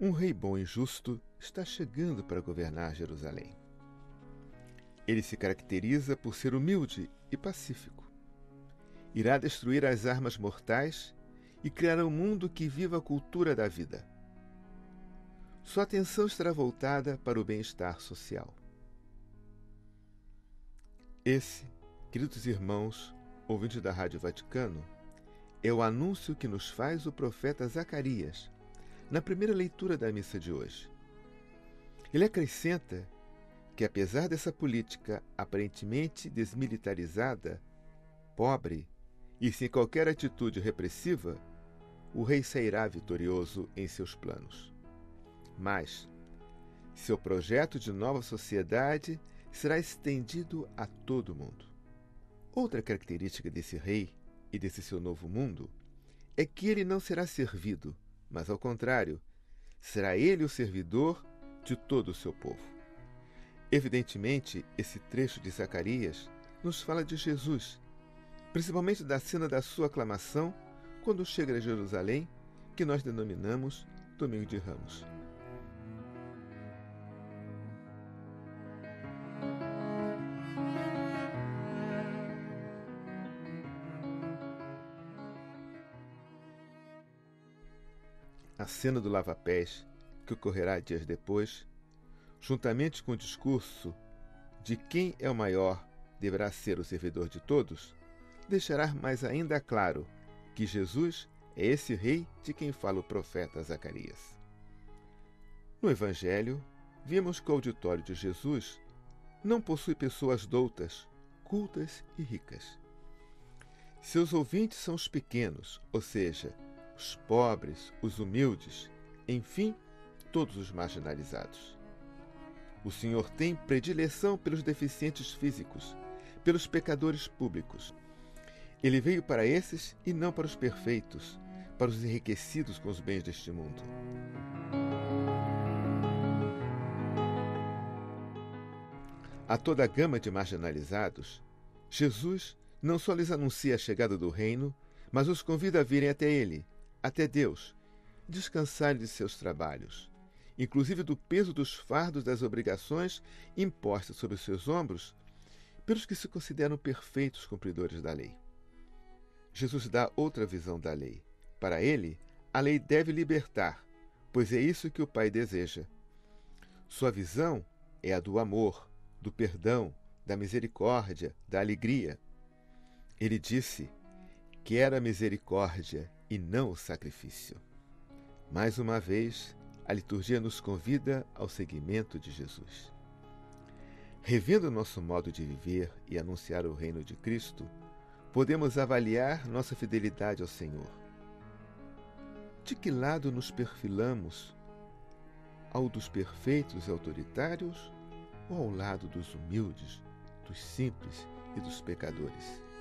Um rei bom e justo está chegando para governar Jerusalém. Ele se caracteriza por ser humilde e pacífico. Irá destruir as armas mortais e criar um mundo que viva a cultura da vida. Sua atenção estará voltada para o bem-estar social. Esse, queridos irmãos, ouvintes da Rádio Vaticano, é o anúncio que nos faz o profeta Zacarias, na primeira leitura da missa de hoje. Ele acrescenta que, apesar dessa política aparentemente desmilitarizada, pobre e sem qualquer atitude repressiva, o rei sairá vitorioso em seus planos. Mas seu projeto de nova sociedade será estendido a todo o mundo. Outra característica desse rei e desse seu novo mundo é que ele não será servido, mas, ao contrário, será ele o servidor de todo o seu povo. Evidentemente, esse trecho de Zacarias nos fala de Jesus, principalmente da cena da sua aclamação quando chega a Jerusalém, que nós denominamos Domingo de Ramos. A cena do lava-pés, que ocorrerá dias depois, juntamente com o discurso de quem é o maior deverá ser o servidor de todos, deixará mais ainda claro que Jesus é esse rei de quem fala o profeta Zacarias. No Evangelho, vimos que o auditório de Jesus não possui pessoas doutas, cultas e ricas. Seus ouvintes são os pequenos, ou seja, os pobres, os humildes, enfim, todos os marginalizados. O Senhor tem predileção pelos deficientes físicos, pelos pecadores públicos. Ele veio para esses e não para os perfeitos, para os enriquecidos com os bens deste mundo. A toda a gama de marginalizados, Jesus não só lhes anuncia a chegada do reino, mas os convida a virem até Ele, até Deus, descansarem de seus trabalhos, inclusive do peso dos fardos das obrigações impostas sobre os seus ombros pelos que se consideram perfeitos cumpridores da lei. Jesus dá outra visão da lei. Para ele, a lei deve libertar, pois é isso que o Pai deseja. Sua visão é a do amor, do perdão, da misericórdia, da alegria. Ele disse: "Quero a misericórdia e não o sacrifício." Mais uma vez, a liturgia nos convida ao seguimento de Jesus. Revendo nosso modo de viver e anunciar o reino de Cristo, podemos avaliar nossa fidelidade ao Senhor. De que lado nos perfilamos? Ao dos perfeitos e autoritários ou ao lado dos humildes, dos simples e dos pecadores?